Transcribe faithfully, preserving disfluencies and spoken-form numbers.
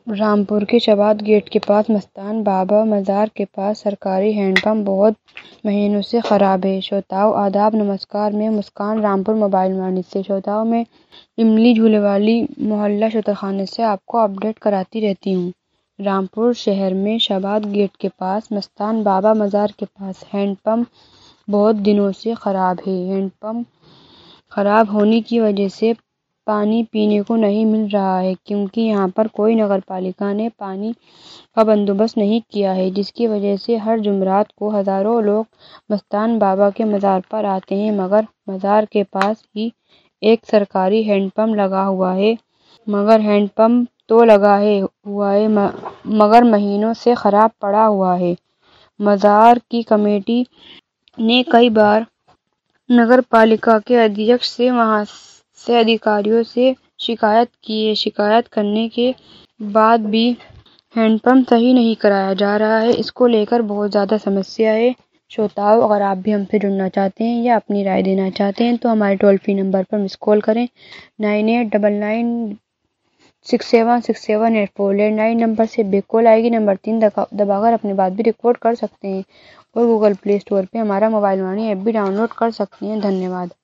رامپور کے شباد گیٹ کے پاس مستان بابا مزار کے پاس سرکاری ہینڈ پمپ بہت مہینوں سے خراب ہے۔ شروتاؤں آداب نمسکار، میں مسکان رامپور موبائل مانی سے شروتاؤں میں املی جھولے والی محلہ شتر خانے سے آپ کو اپڈیٹ کراتی رہتی ہوں۔ رامپور شہر میں شباد گیٹ کے پاس مستان بابا مزار کے پاس ہینڈ پمپ بہت دنوں سے خراب ہے۔ ہینڈ پمپ خراب ہونے کی وجہ سے پانی پینے کو نہیں مل رہا ہے، کیونکہ یہاں پر کوئی نگر پالیکا نے پانی کا بندوبست نہیں کیا ہے، جس کی وجہ سے ہر جمعرات کو ہزاروں لوگ مستان بابا کے مزار پر آتے ہیں، مگر مزار کے پاس ہی ایک سرکاری ہینڈ پمپ لگا ہوا ہے مگر ہینڈ پمپ تو لگا ہے ہوا ہے مگر مہینوں سے خراب پڑا ہوا ہے۔ مزار کی کمیٹی نے کئی بار نگر پالیکا کے ادھیکش سے وہاں سے ادھیکاریوں سے شکایت کی ہے، شکایت کرنے کے بعد بھی ہینڈ پمپ صحیح نہیں کرایا جا رہا ہے۔ اس کو لے کر بہت زیادہ سمسیا ہے۔ شروتاؤں اگر آپ بھی ہم سے جڑنا چاہتے ہیں یا اپنی رائے دینا چاہتے ہیں تو ہمارے ٹول فری نمبر پر مس کال کریں nine eight nine nine six seven six seven eight four. Landline number سے بیک کال آئے گی، نمبر تین دبا کر اپنی بات بھی ریکارڈ کر سکتے ہیں اور گوگل پلے اسٹور پہ ہمارا موبائل مانی ایپ بھی ڈاؤن لوڈ کر سکتے ہیں۔ دھنیہ واد۔